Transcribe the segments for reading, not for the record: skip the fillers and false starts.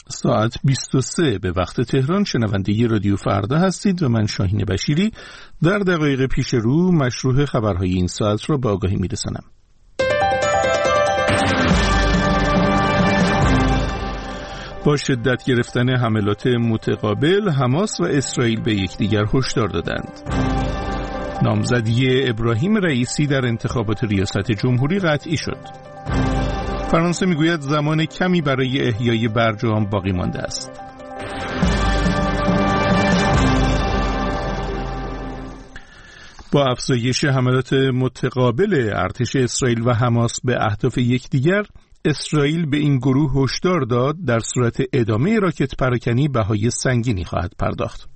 ساعت 23 به وقت تهران شنونده رادیو فردا هستید و من شاهین بشیری در دقایق پیش رو مشروع خبرهای این ساعت را به آگاهی میرسانم. با شدت گرفتن حملات متقابل، حماس و اسرائیل به یکدیگر هشدار دادند. نامزدی ابراهیم رئیسی در انتخابات ریاست جمهوری قطعی شد. فرانسه میگوید زمان کمی برای احیای برجام باقی مانده است. با افزایش حملات متقابل ارتش اسرائیل و حماس به اهداف یکدیگر، اسرائیل به این گروه هشدار داد در صورت ادامه راکت پراکنی بهای سنگینی خواهد پرداخت.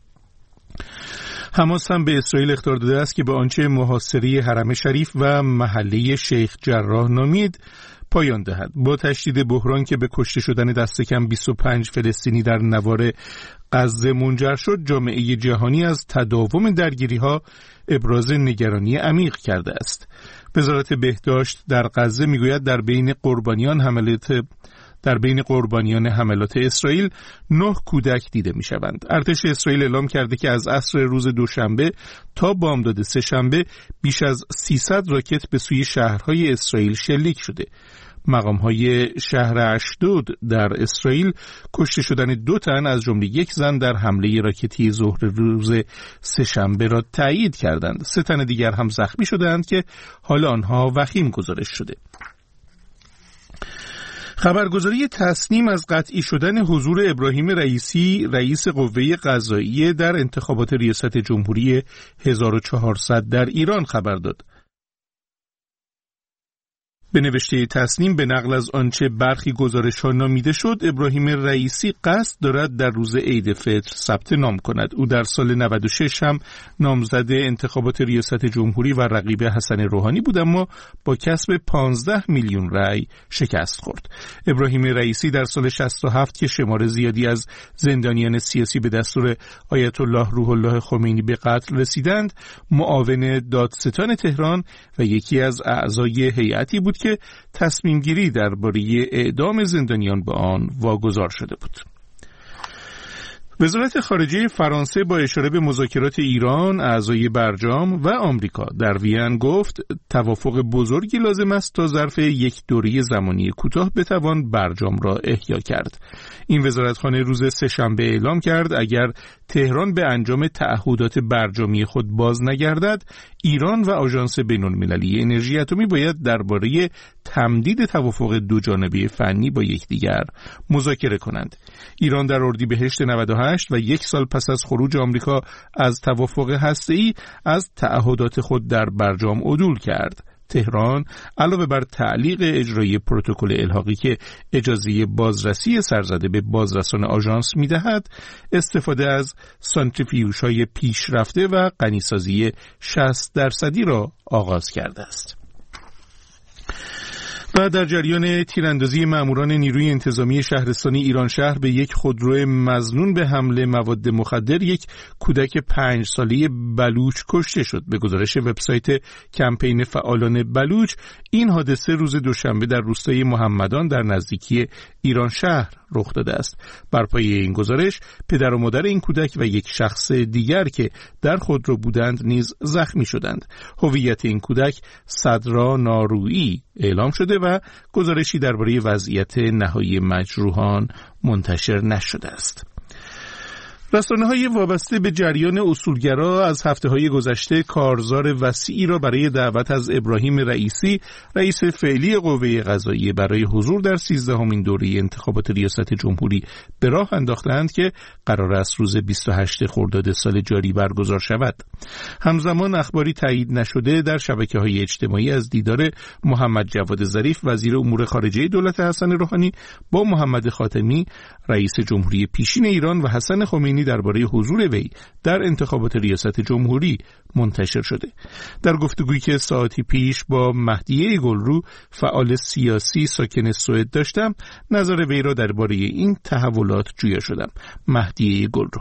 حماس هم به اسرائیل اخطار داده است که به آنچه محاصره حرم شریف و محله شیخ جراح نامید پایان دهد. با تشدید بحران که به کشته شدن دست کم 25 فلسطینی در نوار غزه منجر شد، جامعه جهانی از تداوم درگیری‌ها ابراز نگرانی عمیق کرده است. وزارت بهداشت در غزه میگوید در بین قربانیان حملات اسرائیل 9 کودک دیده میشوند. ارتش اسرائیل اعلام کرده که از عصر روز دوشنبه تا بامداد سه‌شنبه بیش از 300 راکت به سوی شهرهای اسرائیل شلیک شده. مقام‌های شهر اشدود در اسرائیل کشته شدن 2 تن از جمله 1 زن در حمله راکتی ظهر روز سه‌شنبه را تایید کردند. 3 تن دیگر هم زخمی شدند که حال آنها وخیم گزارش شده. خبرگزاری تصنیم از قطعی شدن حضور ابراهیم رئیسی رئیس قوه قضاییه در انتخابات ریاست جمهوری 1400 در ایران خبر داد. به نوشته تصنیم به نقل از آنچه برخی گزارش‌ها نامیده شد، ابراهیم رئیسی قصد دارد در روز عید فطر ثبت نام کند. او در سال 96 هم نامزد انتخابات ریاست جمهوری و رقیب حسن روحانی بود، اما با کسب 15 میلیون رأی شکست خورد. ابراهیم رئیسی در سال 67 که شمار زیادی از زندانیان سیاسی به دستور آیت الله روح الله خمینی به قتل رسیدند، معاون دادستان تهران و یکی از اعضای هیئتی بود که تصمیم گیری درباره اعدام زندانیان به آن واگذار شده بود. وزارت خارجه فرانسه با اشاره به مذاکرات ایران، اعضای برجام و آمریکا در وین گفت توافق بزرگی لازم است تا ظرف یک دوره زمانی کوتاه بتوان برجام را احیا کرد. این وزارتخانه روز سه‌شنبه اعلام کرد اگر تهران به انجام تعهدات برجامی خود باز نگردد، ایران و آژانس بین‌المللی انرژی اتمی باید درباره تمدید توافق دوجانبه فنی با یکدیگر مذاکره کنند. ایران در اردیبهشت 98 و 1 سال پس از خروج آمریکا از توافق هسته‌ای از تعهدات خود در برجام عدول کرد. تهران علاوه بر تعلیق اجرای پروتکل الحاقی که اجازه بازرسی سرزده به بازرسان آژانس می‌دهد، استفاده از سانتریفیوژهای پیشرفته و غنیسازی 60% را آغاز کرده است. و در جریان تیراندازی ماموران نیروی انتظامی شهرستانی ایران شهر به یک خودرو مظنون به حمله مواد مخدر، یک کودک 5 ساله بلوچ کشته شد. به گزارش وبسایت کمپین فعالان بلوچ، این حادثه روز دوشنبه در روستای محمدان در نزدیکی ایران شهر رخ داده است. بر پایه این گزارش، پدر و مادر این کودک و یک شخص دیگر که در خودرو بودند نیز زخمی شدند. هویت این کودک صدرا نارویی اعلام شده و گزارشی درباره وضعیت نهایی مجروحان منتشر نشده است. رسانه‌های وابسته به جریان اصولگرا از هفته‌های گذشته کارزار وسیعی را برای دعوت از ابراهیم رئیسی، رئیس فعلی قوه قضاییه، برای حضور در 13مین دوره انتخابات ریاست جمهوری به راه انداختند که قرار است روز 28 خرداد سال جاری برگزار شود. همزمان اخباری تایید نشده در شبکه‌های اجتماعی از دیدار محمد جواد ظریف، وزیر امور خارجه دولت حسن روحانی، با محمد خاتمی، رئیس جمهوری پیشین ایران، و حسن خمینی درباره حضور وی در انتخابات ریاست جمهوری منتشر شده. در گفتگویی که ساعتی پیش با مهدیه گلرو، فعال سیاسی ساکن سوئد، داشتم، نظر وی را درباره این تحولات جویا شدم. مهدیه گلرو: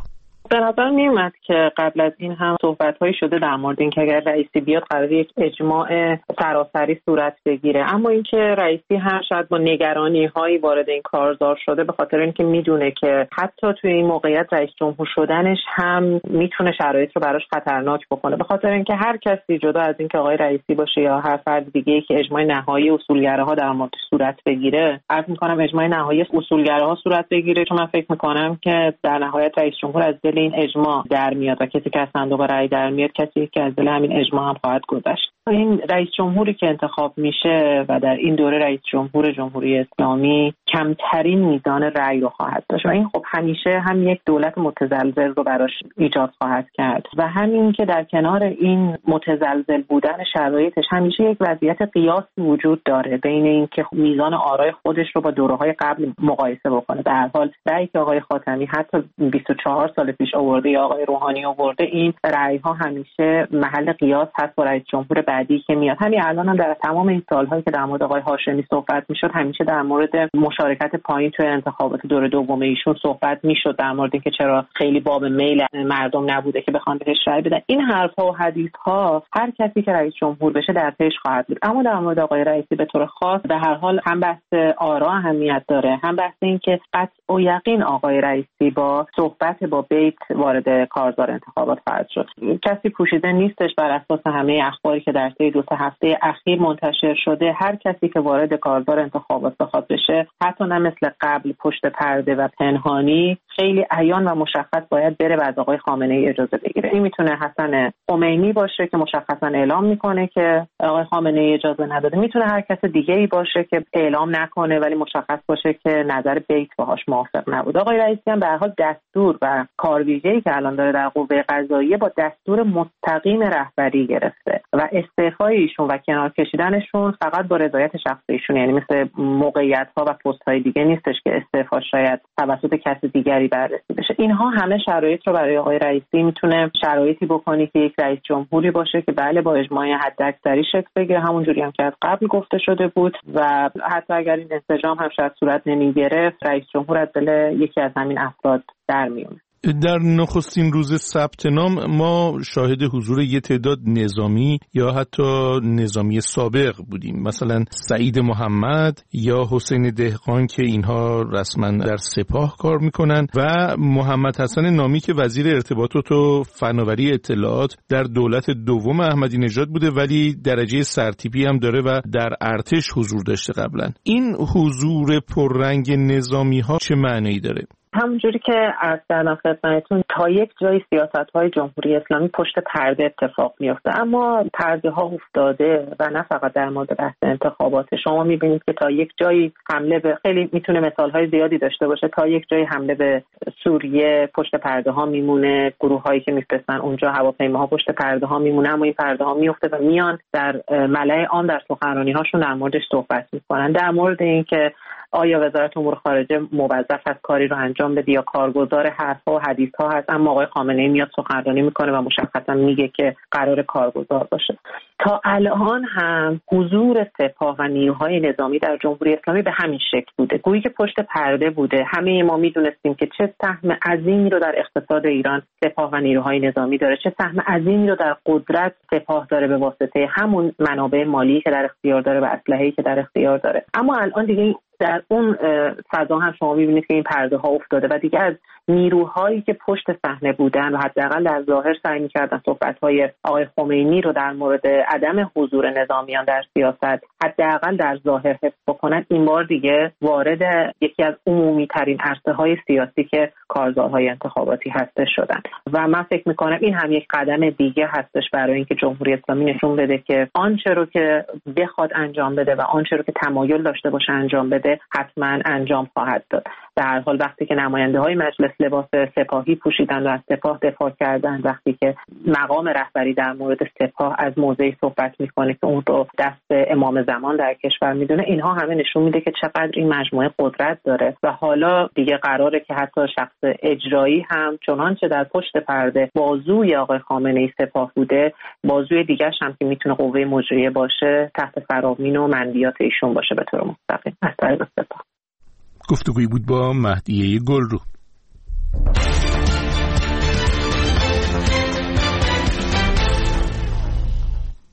به نظر میومد که قبل از این هم صحبت‌هایی شده در مورد اینکه اگر رئیسی بیاد قراره یک اجماع سراسری صورت بگیره، اما اینکه رئیسی هم شاید با نگرانی‌هایی وارد این کارزار شده به خاطر اینکه میدونه که حتی توی این موقعیت رئیس جمهور شدنش هم میتونه شرایط رو براش خطرناک بکنه، به خاطر اینکه هر کسی جدا از اینکه آقای رئیسی باشه یا هر فرد دیگه‌ای که اجماع نهایی اصولگراها در مورد صورت بگیره، عرض می‌کنم اجماع نهایی اصولگراها صورت بگیره، چون من فکر می‌کنم که در نهایت رئیس جمهور از دل این اجماع در میاد و کسی که از صندوق رأی در میاد کسی که از دل همین اجماع هم خواهد گذشت. این رئیس جمهوری که انتخاب میشه و در این دوره رئیس جمهور جمهوری اسلامی کمترین میزان رأی رو خواهد داشت و این خب همیشه هم یک دولت متزلزل رو براش ایجاد خواهد کرد و همین که در کنار این متزلزل بودن شرایطش همیشه یک وضعیت قیاس وجود داره بین این که میزان آرای خودش رو با دوره‌های قبل مقایسه بکنه. به هر حال رأیی که آقای خاتمی حتی 24 سال پیش آورده یا آقای روحانی آورده، این رأی‌ها همیشه محل قیاس هست با رئیس جمهور بعدی که میاد. همین الان هم در تمام این سال‌هایی که در مورد آقای هاشمی صحبت می‌شد همیشه در مورد مشارکت پایین توی انتخابات دوره دوم ایشون صحبت می‌شد، در مورد اینکه چرا خیلی باب میل مردم نبوده که بخوان بهش رأی بدن. این حرف‌ها و حدیث‌ها هر کسی که رئیس جمهور بشه در پیش خواهد بود، اما در مورد آقای رئیسی به طور خاص به هر حال هم بحث آرا اهمیت داره، هم بحث این که قطع و یقین آقای رئیسی با صحبت با بیت وارد کارزار انتخابات خواهد شد. کسی پوشیده نیستش بر اساس همه اخباری که در طی 2 هفته اخیر منتشر شده، هر کسی که وارد کارزار انتخابات بخواد بشه، حتی نه مثل قبل پشت پرده و پنهانی، خیلی عیان و مشخص باید بره و از آقای خامنه‌ای اجازه بگیره. این میتونه حسن خمینی باشه که مشخصا اعلام میکنه که آقای خامنه‌ای اجازه نداده، میتونه هر کس دیگه‌ای باشه که اعلام نکنه ولی مشخص باشه که نظر بیت باهاش موافق نبود. آقای رئیسی هم به هر حال دستور و کارویژه‌ای که الان داره در قوه قضاییه با دستور مستقیم رهبری گرفته و استعفای ایشون و کنار کشیدنشون فقط با رضایت شخصی ایشون، یعنی مثل موقعیت‌ها و پست‌های دیگه نیستش که استعفا شاید توسط کسی دیگری بررسی بشه. اینها همه شرایط رو برای آقای رئیسی میتونه شرایطی بکنه که یک رئیس جمهوری باشه که بله با اجماع حداکثری شکل بگیره، همونجوری هم که از قبل گفته شده بود و حتی اگر این انسجام هم شاید صورت نمیگرفت، رئیس جمهور از دل یکی از همین افراد در میونه. در نخستین روز ثبت نام ما شاهد حضور یه تعداد نظامی یا حتی نظامی سابق بودیم، مثلا سعید محمد یا حسین دهقان که اینها رسما در سپاه کار میکنن و محمد حسن نامی که وزیر ارتباطات و فناوری اطلاعات در دولت دوم احمدی نژاد بوده ولی درجه سرتیپی هم داره و در ارتش حضور داشته قبلا. این حضور پررنگ نظامی ها چه معنی داره؟ همونجوری که عرض کردم خدمتتون، تا یک جای سیاست‌های جمهوری اسلامی پشت پرده اتفاق میفته، اما پرده ها افتاده و نه فقط در مورد بحث انتخابات. شما می‌بینید که تا یک جایی حمله به، خیلی میتونه مثال‌های زیادی داشته باشه، تا یک جایی حمله به سوریه پشت پرده ها میمونه، گروه‌هایی که میفرستن اونجا هواپیماها پشت پرده ها میمونه، اما این پرده ها میفته و میان در ملأ عام در سخنرانی‌هاشون در موردش صحبت می‌کنن، در مورد اینکه آیا وزارت امور خارجه موظف است کاری رو انجام بده یا کارگزار حرف‌ها و حدیث‌ها هست، اما آقای خامنه‌ای میاد سخنرانی میکنه و مشخصا میگه که قرار کارگزار باشه. تا الان هم حضور سپاه و نیروهای نظامی در جمهوری اسلامی به همین شکل بوده، گویی که پشت پرده بوده. همه ما میدونستیم که چه سهم عظیمی رو در اقتصاد ایران سپاه و نیروهای نظامی داره، چه سهم عظیمی رو در قدرت سپاه داره به واسطه همون منابع مالی که در اختیار داره و اسلحه‌ای که در اختیار داره. اما الان دیگه در اون فضا هم شما می‌بینید که این پرده ها افتاده و دیگه از نیروهایی که پشت صحنه بودن و حداقل در ظاهر سعی می‌کردن صحبت‌های آقای خمینی رو در مورد عدم حضور نظامیان در سیاست حداقل در ظاهر حفظ بکنن، این بار دیگه وارد یکی از عمومی‌ترین عرصه‌های سیاسی که کارزارهای انتخاباتی هستش شدن و من فکر می‌کنم این هم یک قدم دیگه هستش برای اینکه جمهوری اسلامی نشون بده که آنچه رو که بخواد انجام بده و آنچه رو که تمایل داشته باشه انجام بده حتما انجام خواهد داد. در هر حال وقتی که نماینده‌های مجلس لباس سپاهی پوشیدن و از سپاه دفاع کردن، وقتی که مقام رهبری در مورد سپاه از موضعی صحبت میکنه که اون رو دست امام زمان در کشور میدونه، اینها همه نشون میده که چقدر این مجموعه قدرت داره و حالا دیگه قراره که حتی شخص اجرایی هم چنانچه در پشت پرده بازوی آقای خامنه‌ای سپاه بوده، بازوی دیگه‌ش هم که میتونه قوه مجریه باشه تحت فرامین و مندیات ایشون باشه به طور مستقیم از طریق سپاه. گفتگویی بود با مهدیه گلرو.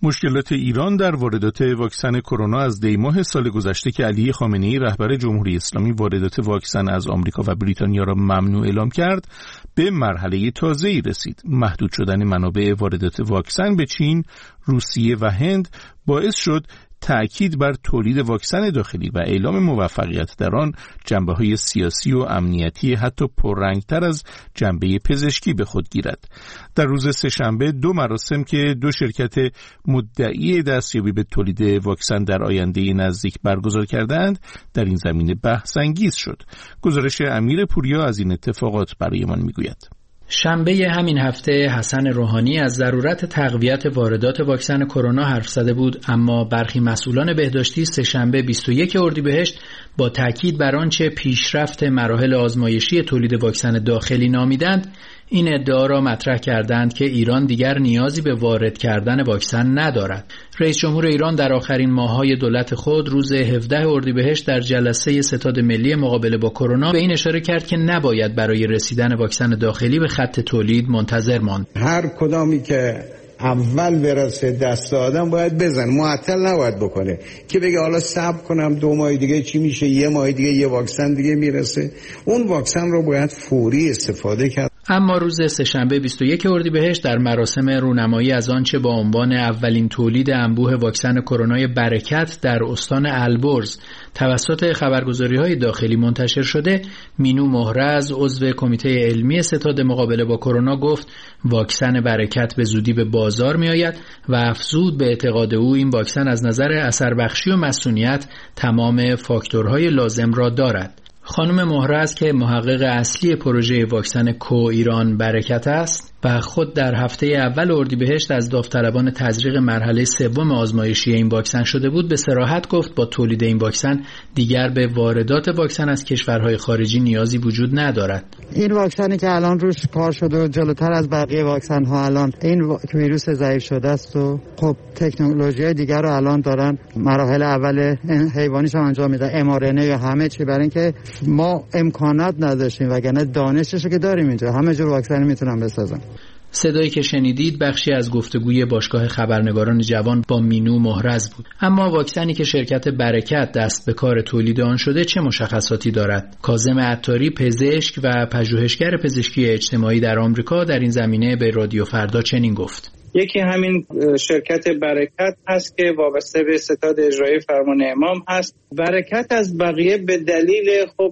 مشکلات ایران در واردات واکسن کرونا از دی ماه سال گذشته که علی خامنه‌ای رهبر جمهوری اسلامی واردات واکسن از آمریکا و بریتانیا را ممنوع اعلام کرد به مرحله تازه‌ای رسید. محدود شدن منابع واردات واکسن به چین، روسیه و هند باعث شد تأکید بر تولید واکسن داخلی و اعلام موفقیت در آن جنبه‌های سیاسی و امنیتی حتی پررنگتر از جنبه پزشکی به خود گیرد. در روز سه‌شنبه 2 مراسم که 2 شرکت مدعی دستیابی به تولید واکسن در آینده نزدیک برگزار کردند در این زمینه بحث انگیز شد. گزارش امیر پوریا از این اتفاقات برایمان میگوید. شنبه همین هفته حسن روحانی از ضرورت تقویت واردات واکسن کرونا حرف زده بود، اما برخی مسئولان بهداشتی سه‌شنبه 21 اردیبهشت با تاکید بر آنچه پیشرفت مراحل آزمایشی تولید واکسن داخلی نامیدند، این ادعا را مطرح کردند که ایران دیگر نیازی به وارد کردن واکسن ندارد. رئیس جمهور ایران در آخرین ماه‌های دولت خود روز 17 اردیبهشت در جلسه ستاد ملی مقابله با کرونا به این اشاره کرد که نباید برای رسیدن واکسن داخلی به خط تولید منتظر ماند. هر کدامی که اول برسه دست آدم باید بزن، معطل نباید بکنه که بگه حالا صبر کنم 2 ماه دیگه چی میشه، 1 ماه دیگه یه واکسن دیگه میرسه. اون واکسن رو باید فوری استفاده کرد. اما روز سه‌شنبه 21 اردیبهشت در مراسم رونمایی از آنچه با عنوان اولین تولید انبوه واکسن کرونای برکت در استان البرز توسط خبرگزاری‌های داخلی منتشر شده، مینو مهرز عضو کمیته علمی ستاد مقابله با کرونا گفت واکسن برکت به زودی به بازار می‌آید و افزود به اعتقاد او این واکسن از نظر اثربخشی و مسئولیت تمام فاکتورهای لازم را دارد. خانم مهرز که محقق اصلی پروژه واکسن کو ایران برکت است و خود در هفته اول اردیبهشت از داوطلبان تزریق مرحله 3 آزمایشی این واکسن شده بود، به صراحت گفت با تولید این واکسن دیگر به واردات واکسن از کشورهای خارجی نیازی وجود ندارد. این واکسنی که الان روش کار شده و جلوتر از بقیه واکسن ها الان این ویروس ضعیف شده است و خب تکنولوژی دیگر رو الان دارن مراحل اول حیوانیش هم انجام میدن، mRNA یا همه چی، برای اینکه ما امکانات نداشتیم وگرنه دانشش که داریم اینجا همه جور واکسن میتونن بسازن. صدایی که شنیدید بخشی از گفتگوی باشگاه خبرنگاران جوان با مینو مهرز بود. اما واکسنی که شرکت برکت دست به کار تولید آن شده چه مشخصاتی دارد؟ کاظم عطاری پزشک و پژوهشگر پزشکی اجتماعی در آمریکا در این زمینه به رادیو فردا چنین گفت: یکی همین شرکت برکت هست که وابسته به ستاد اجرایی فرمان امام هست. برکت از بقیه به دلیل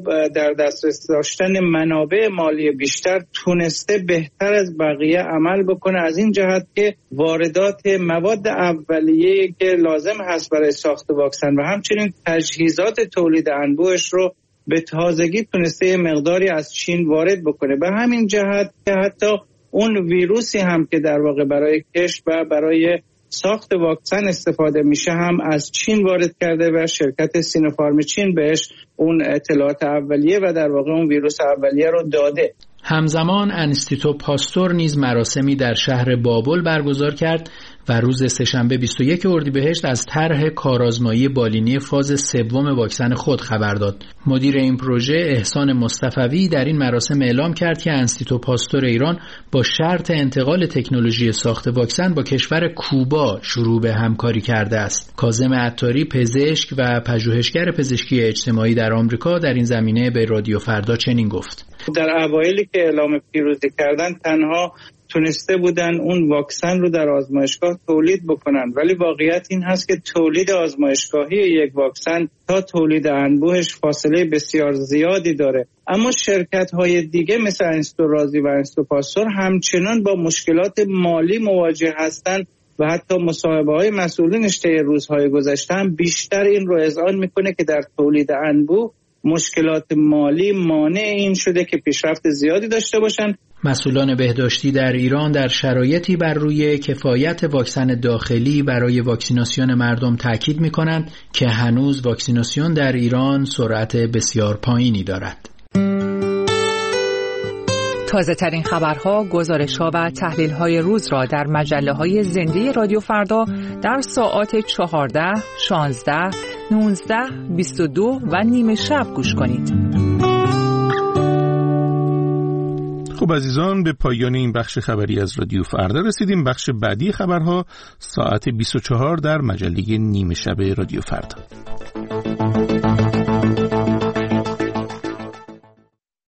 در دسترس داشتن منابع مالی بیشتر تونسته بهتر از بقیه عمل بکنه، از این جهت که واردات مواد اولیه که لازم هست برای ساخت واکسن و همچنین تجهیزات تولید انبوهش رو به تازگی تونسته مقداری از چین وارد بکنه. به همین جهت که حتی اون ویروسی هم که در واقع برای کشت و برای ساخت واکسن استفاده میشه هم از چین وارد کرده و شرکت سینوفارم چین بهش اون اطلاعات اولیه و در واقع اون ویروس اولیه رو داده. همزمان انستیتو پاستور نیز مراسمی در شهر بابل برگزار کرد و روز سه‌شنبه 21 اردیبهشت از طرح کارآزمایی بالینی فاز 3 واکسن خود خبر داد. مدیر این پروژه احسان مصطفوی در این مراسم اعلام کرد که انستیتو پاستور ایران با شرط انتقال تکنولوژی ساخت واکسن با کشور کوبا شروع به همکاری کرده است. کاظم عطاری پزشک و پژوهشگر پزشکی اجتماعی در آمریکا در این زمینه به رادیو فردا چنین گفت: در اوایلی که اعلام پیروزی کردن تنها تونسته بودن اون واکسن رو در آزمایشگاه تولید بکنن، ولی واقعیت این هست که تولید آزمایشگاهی یک واکسن تا تولید انبوهش فاصله بسیار زیادی داره. اما شرکت‌های دیگه مثل انستورازی و انستوپاستور همچنان با مشکلات مالی مواجه هستند و حتی مصاحبه‌های مسئولینش طی روزهای گذشته هم بیشتر این رو اذعان میکنه که در تولید انبوه مشکلات مالی مانع این شده که پیشرفت زیادی داشته باشن. مسئولان بهداشتی در ایران در شرایطی بر روی کفایت واکسن داخلی برای واکسیناسیون مردم تاکید می‌کنند که هنوز واکسیناسیون در ایران سرعت بسیار پایینی دارد. تازه ترین خبرها، گزارش‌ها و تحلیل‌های روز را در مجله‌های زنده رادیو فردا در ساعات 14, 16, 19, 22 و نیم شب گوش کنید. خب خب عزیزان، به پایان این بخش خبری از رادیو فردا رسیدیم. بخش بعدی خبرها ساعت 24 در مجله نیمه شب رادیو فردا.